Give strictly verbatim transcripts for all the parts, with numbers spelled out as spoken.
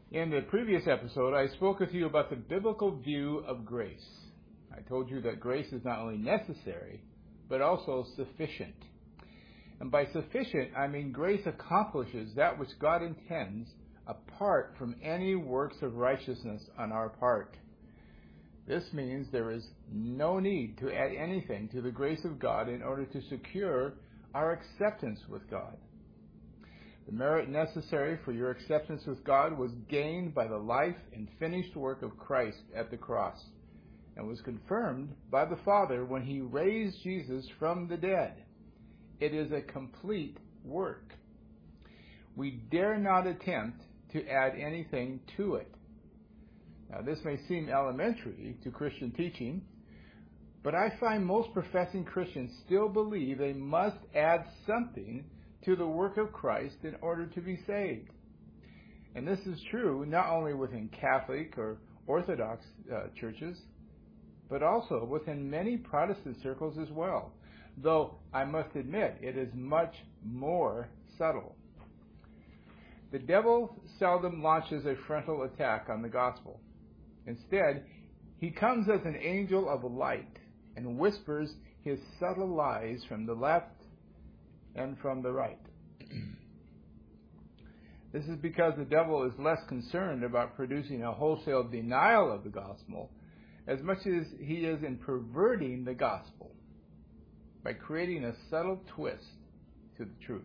In the previous episode, I spoke with you about the biblical view of grace. I told you that grace is not only necessary, but also sufficient. And by sufficient, I mean grace accomplishes that which God intends apart from any works of righteousness on our part. This means there is no need to add anything to the grace of God in order to secure our acceptance with God. The merit necessary for your acceptance with God was gained by the life and finished work of Christ at the cross, and was confirmed by the Father when he raised Jesus from the dead. It is a complete work. We dare not attempt to add anything to it. Now, this may seem elementary to Christian teaching, but I find most professing Christians still believe they must add something to the work of Christ in order to be saved. And this is true not only within Catholic or Orthodox uh, churches, but also within many Protestant circles as well, though I must admit it is much more subtle. The devil seldom launches a frontal attack on the gospel. Instead, he comes as an angel of light and whispers his subtle lies from the left and from the right. This is because the devil is less concerned about producing a wholesale denial of the gospel as much as he is in perverting the gospel by creating a subtle twist to the truth.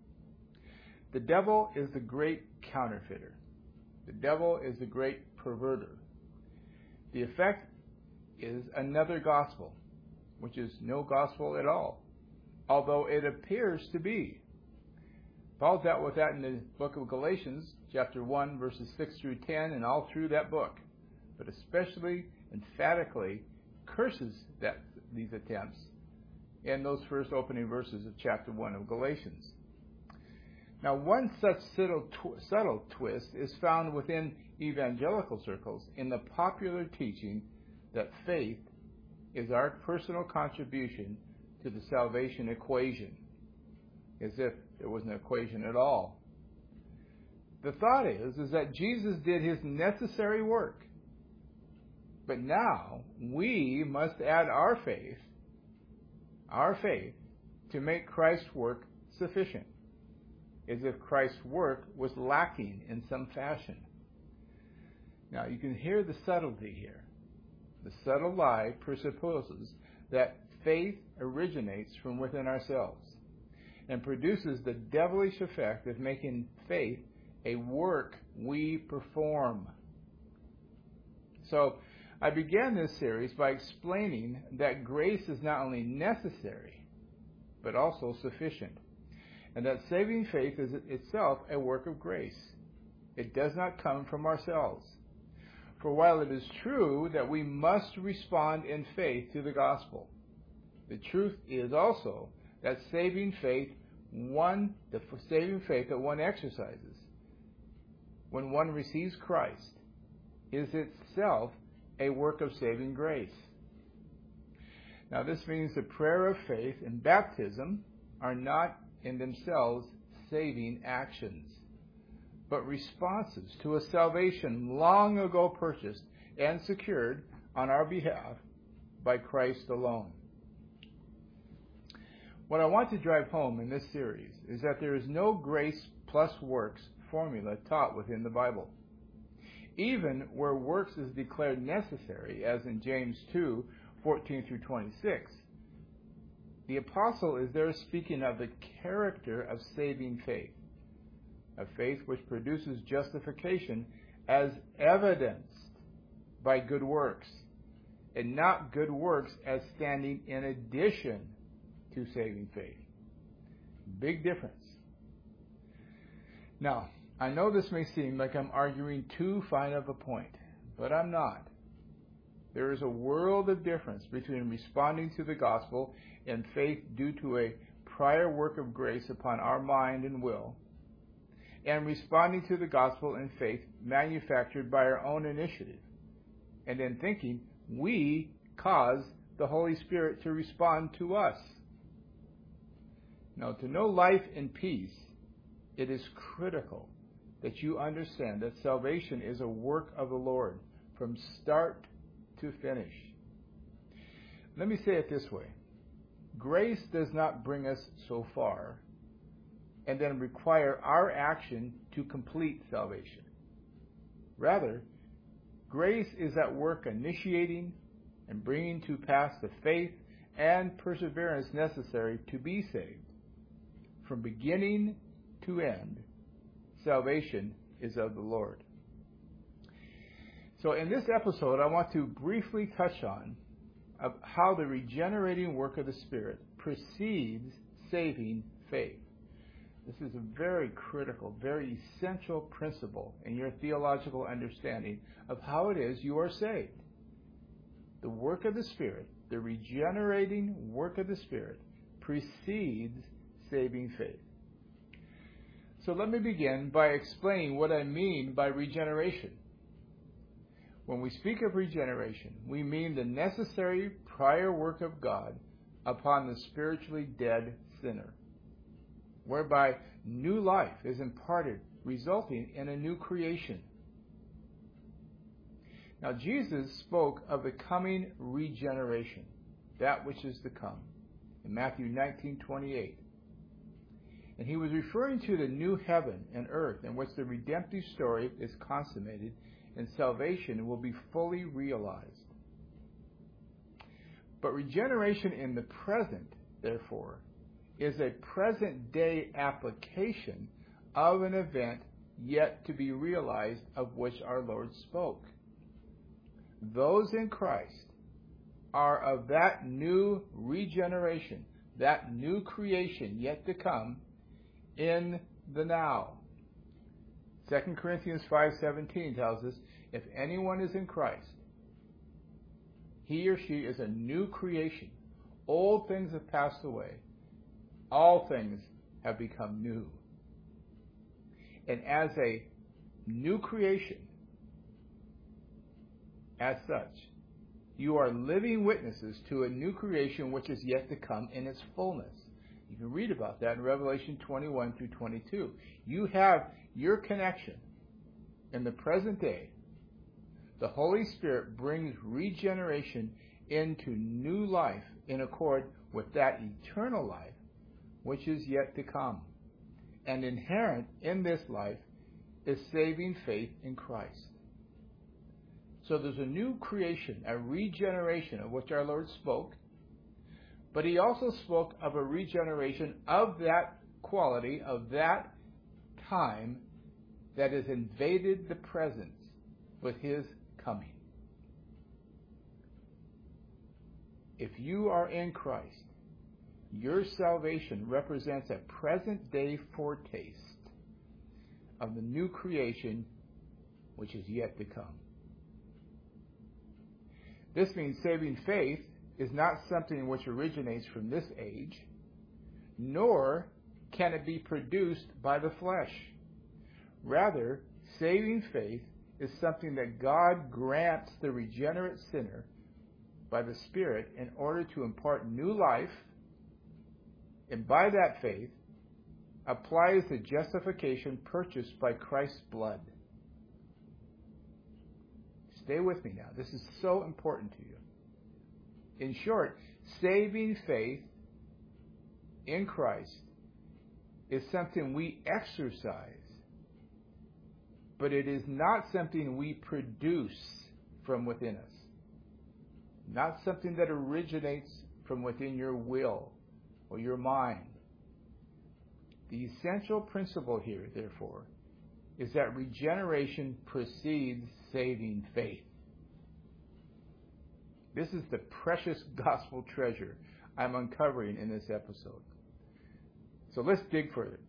The devil is the great counterfeiter. The devil is the great perverter. The effect is another gospel, which is no gospel at all, although it appears to be. Paul dealt with that in the book of Galatians, chapter one, verses six through ten, and all through that book, but especially emphatically curses that these attempts in those first opening verses of chapter one of Galatians. Now, one such subtle, tw- subtle twist is found within evangelical circles in the popular teaching that faith is our personal contribution to the salvation equation, as if there was an equation at all. The thought is, is that Jesus did his necessary work, but now we must add our faith, our faith, to make Christ's work sufficient, as if Christ's work was lacking in some fashion. Now, you can hear the subtlety here. The subtle lie presupposes that faith originates from within ourselves and produces the devilish effect of making faith a work we perform. So, I began this series by explaining that grace is not only necessary, but also sufficient, and that saving faith is itself a work of grace. It does not come from ourselves. For while it is true that we must respond in faith to the gospel, the truth is also that saving faith, one, the saving faith that one exercises when one receives Christ, is itself a work of saving grace. Now, this means the prayer of faith and baptism are not in themselves saving actions, but responses to a salvation long ago purchased and secured on our behalf by Christ alone. What I want to drive home in this series is that there is no grace plus works formula taught within the Bible. Even where works is declared necessary, as in James two, fourteen through twenty-six, the apostle is there speaking of the character of saving faith, a faith which produces justification as evidenced by good works, and not good works as standing in addition to saving faith. Big difference. Now, I know this may seem like I'm arguing too fine of a point, but I'm not. There is a world of difference between responding to the gospel in faith due to a prior work of grace upon our mind and will, and responding to the gospel in faith manufactured by our own initiative, and then thinking we cause the Holy Spirit to respond to us. Now, to know life in peace, it is critical that you understand that salvation is a work of the Lord from start to finish. Let me say it this way. Grace does not bring us so far and then require our action to complete salvation. Rather, grace is at work initiating and bringing to pass the faith and perseverance necessary to be saved. From beginning to end, salvation is of the Lord. So in this episode, I want to briefly touch on of how the regenerating work of the Spirit precedes saving faith. This is a very critical, very essential principle in your theological understanding of how it is you are saved. The work of the Spirit, the regenerating work of the Spirit, precedes saving faith. So let me begin by explaining what I mean by regeneration. When we speak of regeneration, we mean the necessary prior work of God upon the spiritually dead sinner, whereby new life is imparted, resulting in a new creation. Now, Jesus spoke of the coming regeneration, that which is to come, in Matthew nineteen twenty-eight. And he was referring to the new heaven and earth in which the redemptive story is consummated and salvation will be fully realized. But regeneration in the present, therefore, is a present-day application of an event yet to be realized of which our Lord spoke. Those in Christ are of that new regeneration, that new creation yet to come in the now. Second Corinthians five seventeen tells us, if anyone is in Christ, he or she is a new creation. Old things have passed away. All things have become new. And as a new creation, as such, you are living witnesses to a new creation which is yet to come in its fullness. You can read about that in Revelation twenty-one through twenty-two. You have your connection in the present day. The Holy Spirit brings regeneration into new life in accord with that eternal life which is yet to come. And inherent in this life is saving faith in Christ. So there's a new creation, a regeneration of which our Lord spoke, but he also spoke of a regeneration of that quality, of that time that has invaded the presence with his coming. If you are in Christ, your salvation represents a present-day foretaste of the new creation which is yet to come. This means saving faith is not something which originates from this age, nor can it be produced by the flesh. Rather, saving faith is something that God grants the regenerate sinner by the Spirit in order to impart new life, and by that faith applies the justification purchased by Christ's blood. Stay with me now. This is so important to you. In short, saving faith in Christ is something we exercise, but it is not something we produce from within us. Not something that originates from within your will or your mind. The essential principle here, therefore, is that regeneration precedes saving faith. This is the precious gospel treasure I'm uncovering in this episode. So let's dig further.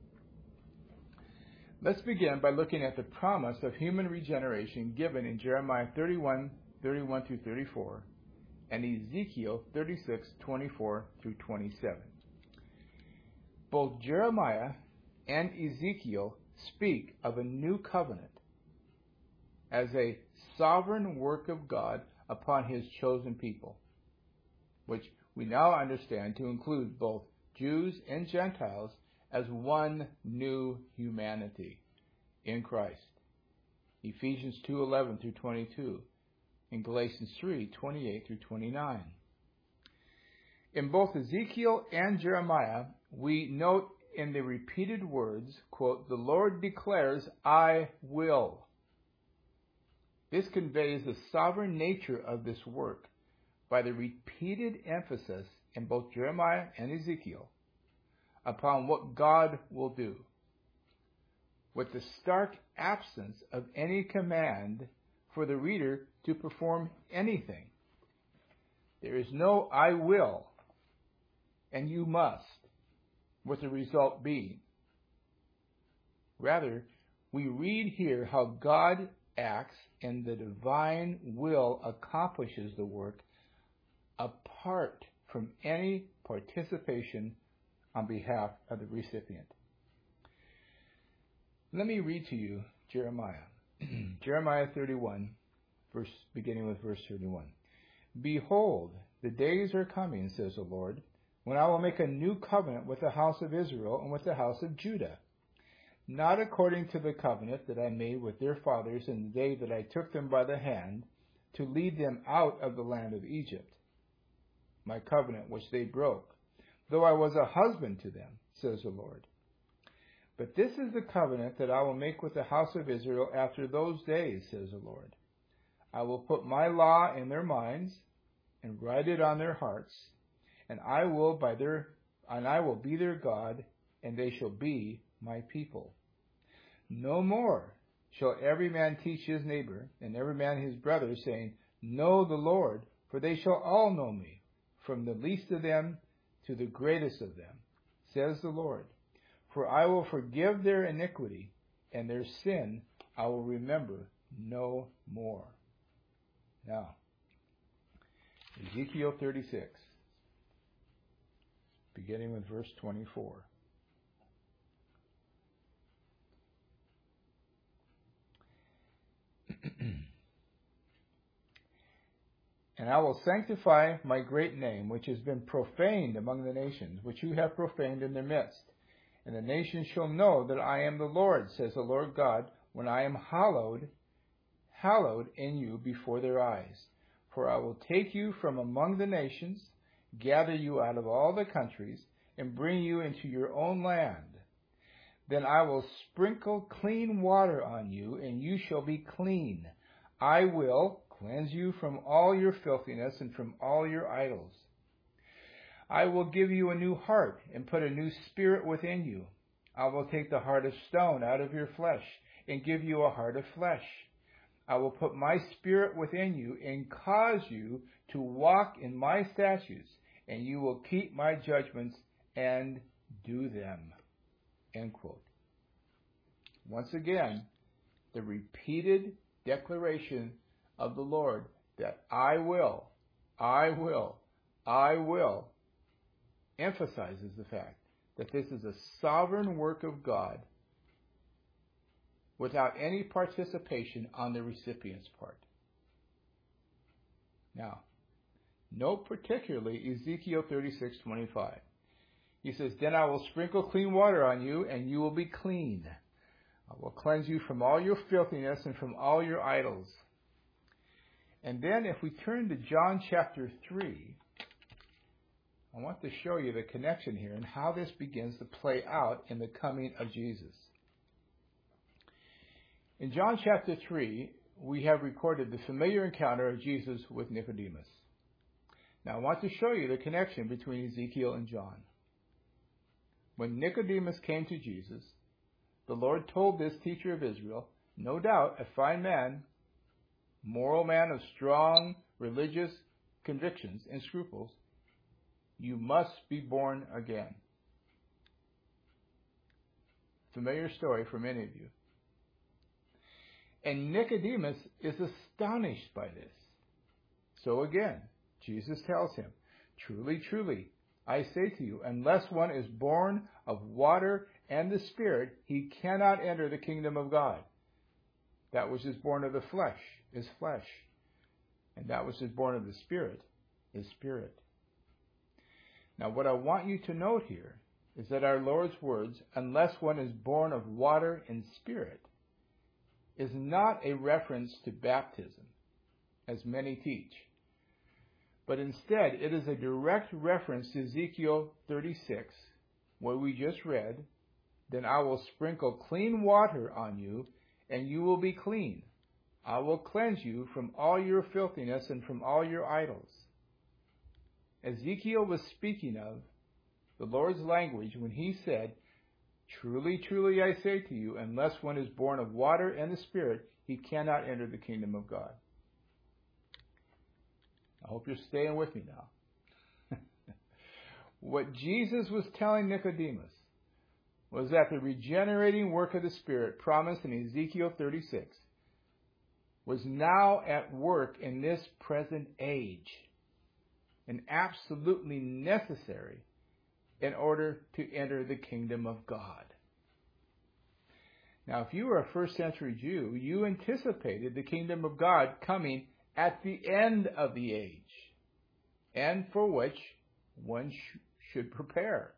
Let's begin by looking at the promise of human regeneration given in Jeremiah thirty-one, thirty-one through thirty-four, and Ezekiel thirty-six, twenty-four through twenty-seven. Both Jeremiah and Ezekiel speak of a new covenant as a sovereign work of God upon his chosen people, which we now understand to include both Jews and Gentiles as one new humanity. in Christ. Ephesians two eleven through twenty-two, and Galatians three twenty-eight through twenty-nine. In both Ezekiel and Jeremiah, we note in the repeated words, quote, "The Lord declares, I will." This conveys the sovereign nature of this work by the repeated emphasis in both Jeremiah and Ezekiel upon what God will do, with the stark absence of any command for the reader to perform anything. There is no "I will" and "you must," with the result being. Rather, we read here how God acts and the divine will accomplishes the work apart from any participation on behalf of the recipient. Let me read to you Jeremiah. Jeremiah thirty-one, verse, beginning with verse thirty-one. "Behold, the days are coming, says the Lord, when I will make a new covenant with the house of Israel and with the house of Judah, not according to the covenant that I made with their fathers in the day that I took them by the hand to lead them out of the land of Egypt, my covenant which they broke, though I was a husband to them, says the Lord. But this is the covenant that I will make with the house of Israel after those days, says the Lord. I will put my law in their minds and write it on their hearts, and I will by their and I will be their God, and they shall be my people. No more shall every man teach his neighbor, and every man his brother, saying, Know the Lord, for they shall all know me, from the least of them to the greatest of them, says the Lord. For I will forgive their iniquity, and their sin I will remember no more." Now, Ezekiel thirty-six, beginning with verse twenty-four. "And I will sanctify my great name, which has been profaned among the nations, which you have profaned in their midst. And the nations shall know that I am the Lord, says the Lord God, when I am hallowed, hallowed in you before their eyes. For I will take you from among the nations, gather you out of all the countries, and bring you into your own land. Then I will sprinkle clean water on you, and you shall be clean. I will cleanse you from all your filthiness and from all your idols. I will give you a new heart and put a new spirit within you. I will take the heart of stone out of your flesh and give you a heart of flesh. I will put my spirit within you and cause you to walk in my statutes, and you will keep my judgments and do them." End quote. Once again, the repeated declaration of the Lord that I will, I will, I will, emphasizes the fact that this is a sovereign work of God without any participation on the recipient's part. Now, note particularly Ezekiel thirty-six twenty-five. He says, "Then I will sprinkle clean water on you, and you will be clean. I will cleanse you from all your filthiness and from all your idols." And then if we turn to John chapter three, I want to show you the connection here and how this begins to play out in the coming of Jesus. In John chapter three, we have recorded the familiar encounter of Jesus with Nicodemus. Now I want to show you the connection between Ezekiel and John. When Nicodemus came to Jesus, the Lord told this teacher of Israel, no doubt a fine man, moral man of strong religious convictions and scruples, "You must be born again." Familiar story for many of you. And Nicodemus is astonished by this. So again, Jesus tells him, "Truly, truly, I say to you, unless one is born of water and the Spirit, he cannot enter the kingdom of God. That which is born of the flesh is flesh, and that which is born of the Spirit is spirit." Now, what I want you to note here is that our Lord's words, "unless one is born of water and spirit," is not a reference to baptism, as many teach, but instead it is a direct reference to Ezekiel thirty-six, where we just read, "Then I will sprinkle clean water on you, and you will be clean. I will cleanse you from all your filthiness and from all your idols." Ezekiel was speaking of the Lord's language when he said, "Truly, truly, I say to you, unless one is born of water and the Spirit, he cannot enter the kingdom of God." I hope you're staying with me now. What Jesus was telling Nicodemus was that the regenerating work of the Spirit promised in Ezekiel thirty-six was now at work in this present age and absolutely necessary in order to enter the kingdom of God. Now, if you were a first century Jew, you anticipated the kingdom of God coming at the end of the age, and for which one sh- should prepare.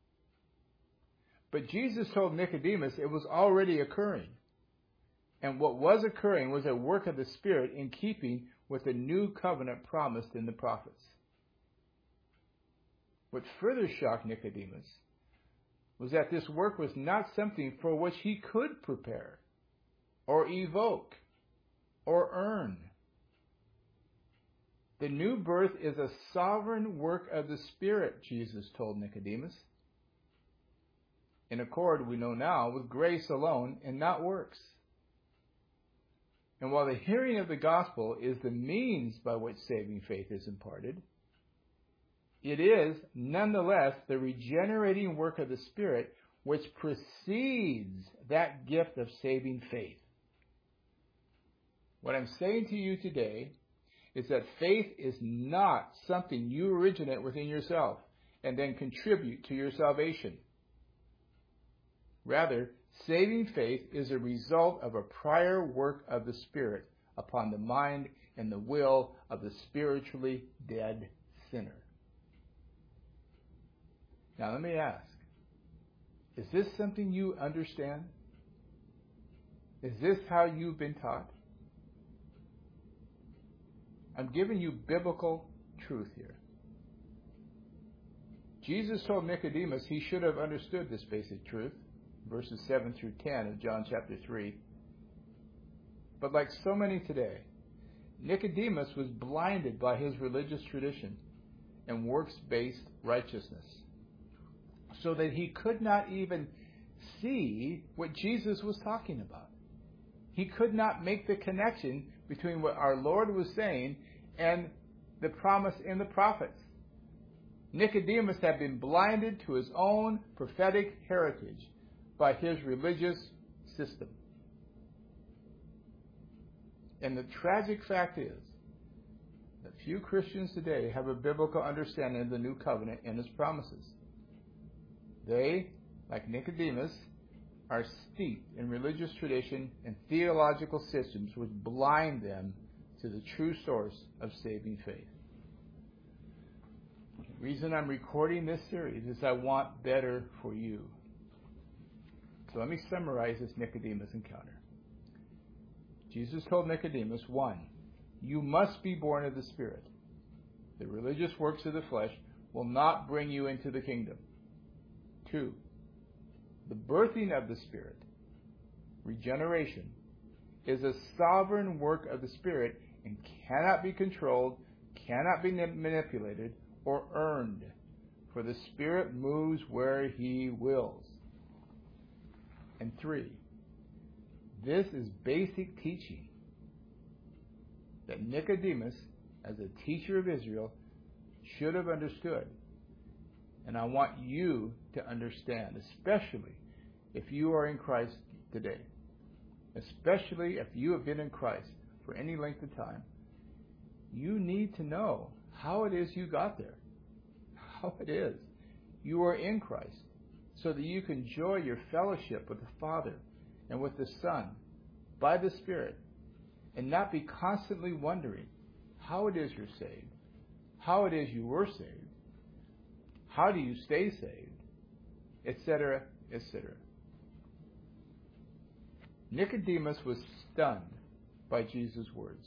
But Jesus told Nicodemus it was already occurring. And what was occurring was a work of the Spirit in keeping with the new covenant promised in the prophets. What further shocked Nicodemus was that this work was not something for which he could prepare, or evoke, or earn. The new birth is a sovereign work of the Spirit, Jesus told Nicodemus, in accord, we know now, with grace alone and not works. And while the hearing of the gospel is the means by which saving faith is imparted, it is, nonetheless, the regenerating work of the Spirit which precedes that gift of saving faith. What I'm saying to you today is that faith is not something you originate within yourself and then contribute to your salvation. Rather, saving faith is a result of a prior work of the Spirit upon the mind and the will of the spiritually dead sinner. Now let me ask, is this something you understand? Is this how you've been taught? I'm giving you biblical truth here. Jesus told Nicodemus he should have understood this basic truth, verses seven through ten of John chapter three. But like so many today, Nicodemus was blinded by his religious tradition and works-based righteousness, so that he could not even see what Jesus was talking about. He could not make the connection between what our Lord was saying and the promise in the prophets. Nicodemus had been blinded to his own prophetic heritage by his religious system. And the tragic fact is that few Christians today have a biblical understanding of the new covenant and its promises. They, like Nicodemus, are steeped in religious tradition and theological systems which blind them to the true source of saving faith. The reason I'm recording this series is I want better for you. So let me summarize this Nicodemus encounter. Jesus told Nicodemus, one, you must be born of the Spirit. The religious works of the flesh will not bring you into the kingdom. Two, the birthing of the Spirit, regeneration, is a sovereign work of the Spirit and cannot be controlled, cannot be manipulated, or earned, for the Spirit moves where He wills. And three, this is basic teaching that Nicodemus, as a teacher of Israel, should have understood. And I want you to understand, especially if you are in Christ today, especially if you have been in Christ for any length of time, you need to know how it is you got there, how it is you are in Christ, so that you can enjoy your fellowship with the Father and with the Son by the Spirit, and not be constantly wondering how it is you're saved, how it is you were saved, how do you stay saved, et cetera, et cetera. Nicodemus was stunned by Jesus' words.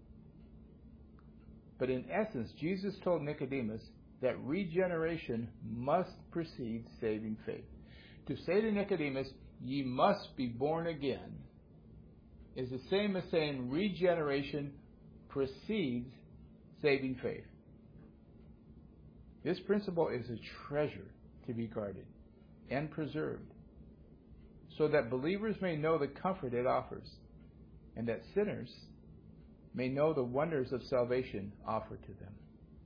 But in essence, Jesus told Nicodemus that regeneration must precede saving faith. To say to Nicodemus, "Ye must be born again," is the same as saying regeneration precedes saving faith. This principle is a treasure to be guarded and preserved, so that believers may know the comfort it offers, and that sinners may know the wonders of salvation offered to them.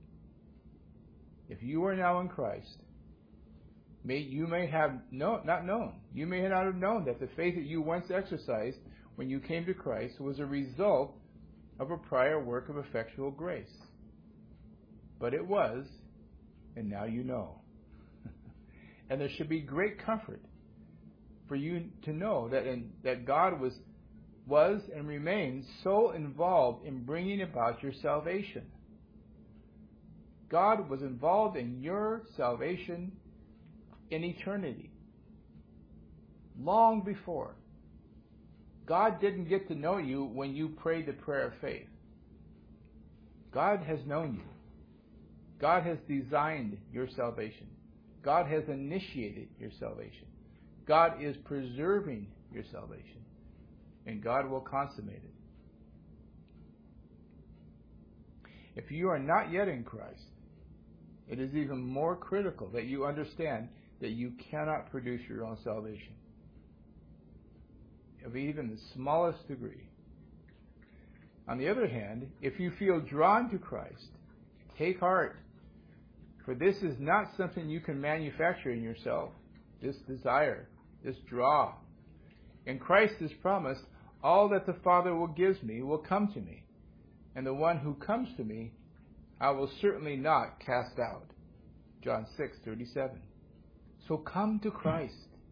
If you are now in Christ, may, you may have no, not known, you may not have known that the faith that you once exercised when you came to Christ was a result of a prior work of effectual grace. But it was, and now you know. And there should be great comfort for you to know that in, that God was was and remains so involved in bringing about your salvation. God was involved in your salvation in eternity, long before. God didn't get to know you when you prayed the prayer of faith. God has known you. God has designed your salvation. God has initiated your salvation. God is preserving your salvation. And God will consummate it. If you are not yet in Christ, it is even more critical that you understand that you cannot produce your own salvation, of even the smallest degree. On the other hand, if you feel drawn to Christ, take heart, for this is not something you can manufacture in yourself, this desire, this draw. In Christ is promised, all that the Father will give me will come to me, and the one who comes to me I will certainly not cast out. John six thirty-seven. So come to Christ.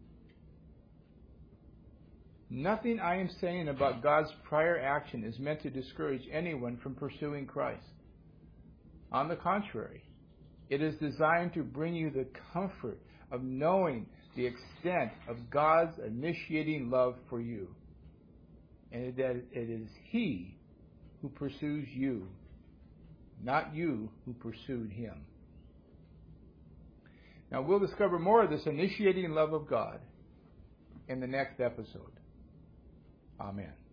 Nothing I am saying about God's prior action is meant to discourage anyone from pursuing Christ. On the contrary, it is designed to bring you the comfort of knowing the extent of God's initiating love for you, and that it is He who pursues you, not you who pursued Him. Now we'll discover more of this initiating love of God in the next episode. Amen.